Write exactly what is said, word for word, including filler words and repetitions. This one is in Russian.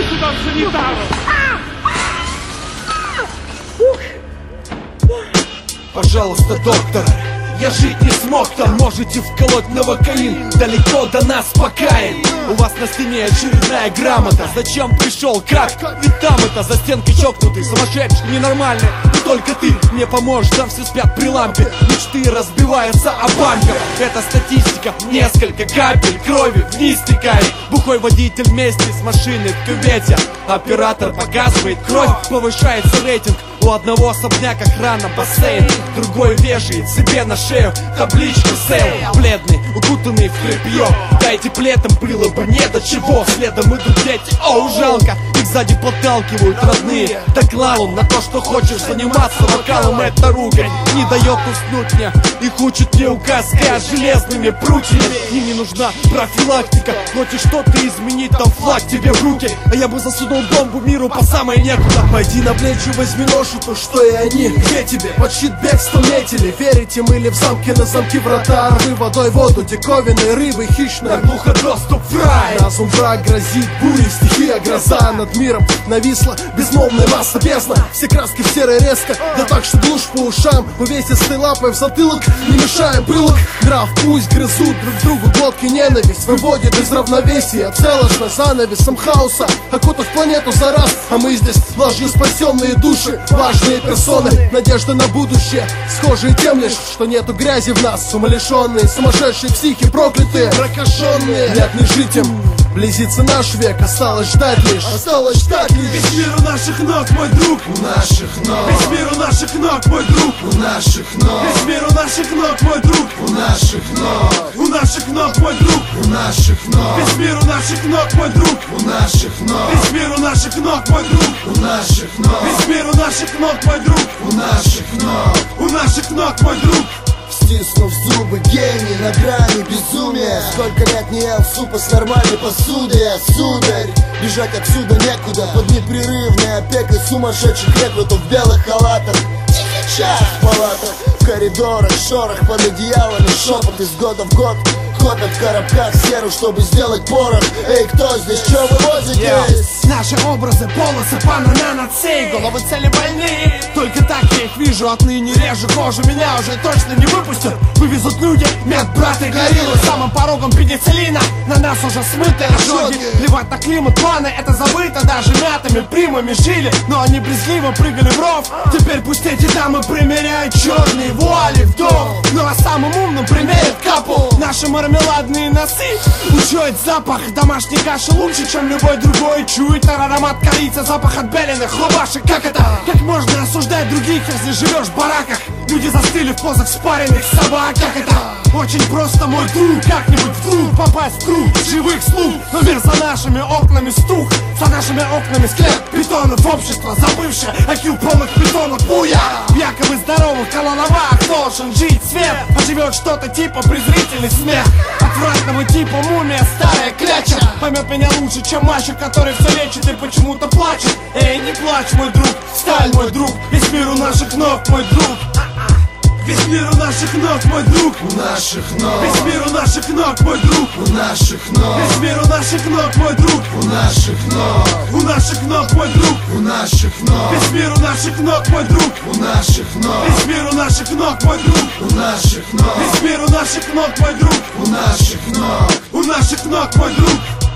сюда в санитару. Пожалуйста, доктор, я жить не смог там. Можете вколоть новокаин, далеко до нас покаин. У вас на стене очередная грамота. Зачем пришел, как? Ведь там это за стенкой чокнутый, сумасшедший, ненормальный. И только ты мне поможешь, там все спят при лампе. Мечты разбиваются о банках. Это статистика, несколько капель крови вниз стекает. Бухой водитель вместе с машиной в кювете. Оператор показывает кровь, повышается рейтинг. У одного особняк охрана бассейн, другой вешает себе на шею табличку «Сейл». Бледный, укутанный в хлебье, дайте плетом, было бы не до чего. Следом идут дети, оу, жалко, их сзади подталкивают родные. Так лалом на то, что хочешь заниматься вокалом, это ругань не дает уснуть мне. Их учат не указкой, а железными прутьями. Им не нужна профилактика, хочешь что-то изменить, там флаг тебе в руки. А я бы засунул бомбу миру по самой некуда. Пойди на плечи, возьми ношу, то что и они. Где тебе? Под щит бегство метили. Верите мы ли в замке, на замки врата? Рвы водой воду, диковинные рыбы хищные. Глухо доступ в рай. Разум враг грозит бурей, стихия гроза. Над миром нависла безмолвная масса бездна. Все краски в серой резко, да так что глушь по ушам. Увесистой лапой в затылок, не мешаем пылок. Нрав пусть грызут друг другу глотки, ненависть выводит из равновесия. Целостно занавесом хаоса, окутав планету за раз. А мы здесь ложью спасенные души, важные персоны, надежда на будущее. Схожие тем лишь, что нету грязи в нас. Умалишенные, сумасшедшие психи, проклятые, прокаженные. Нет, не жить им, близится наш век. Осталось ждать лишь, осталось ждать лишь. Весь мир у наших ног, мой друг. У наших ног. Весь мир у наших ног, мой друг. У наших ног. Весь мир у наших ног, мой друг. У наших ног. У наших ног, мой друг. У наших ног. Весь мир у наших ног, мой друг. У наших ног. Весь мир у наших ног, мой друг. У наших ног. Весь мир у наших ног, мой друг. У наших ног. У наших ног, мой друг. Стиснув зубы, гений на грани безумия. Сколько лет не ел супа с нормальной посудой, сударь. Бежать отсюда некуда, под непрерывной опекой сумасшедших рекрутов в белых халатах. Тихий час в палатах, в коридорах, шорох под одеялами, шепот из года в год. Копят в коробках серу, чтобы сделать порох. Эй, кто здесь, чё вы возитесь? Yeah. Наши образы, полосы, панамя над сей, головы цели больные. Только так я их вижу, отныне режу кожу. Меня уже точно не выпустят. Вывезут люди, медбрат и гориллы. Самым порогом пенициллина на нас уже смыты ожоги. Плевать на климат, планы, это забыто. Даже мятыми примами жили, но они брезгливо прыгали в ров. Теперь пусть эти дамы примеряют черные вуали в дом. Ну а самым умным примерят капу. Наши мармеладные носы учуять запах домашней каши лучше, чем любой другой. Чует аромат корицы, запах отбеленных рубашек. Как это? Как можно осуждать других, если живешь в бараках? Люди застыли в позах спаренных собак. Как это? Очень просто, мой друг. Как-нибудь вдруг попасть в круг живых слуг. Но мир за нашими окнами стух, за нашими окнами склеп бетонов. Общество, забывшее ай кью полных питонов. Буя! В якобы здоровых колоновах должен жить свет. А живет что-то типа презрительный смех. Отвратного типа мумия, старая кляча. Поймет меня лучше, чем мальчик, который все лечит и почему-то плачет. Эй, не плачь, мой друг, сталь, мой друг. Весь мир у наших ног, мой друг. Весь мир у наших ног, мой друг. У наших ног. Весь мир у наших ног, мой друг. У наших ног. Весь мир у наших ног, мой друг. У наших ног. У наших ног, мой друг. У наших ног. Весь мир у наших ног, мой друг. У наших ног. Весь мир у наших ног, мой друг. У наших ног. Весь мир у наших ног, мой друг. У наших ног. У наших ног, мой друг.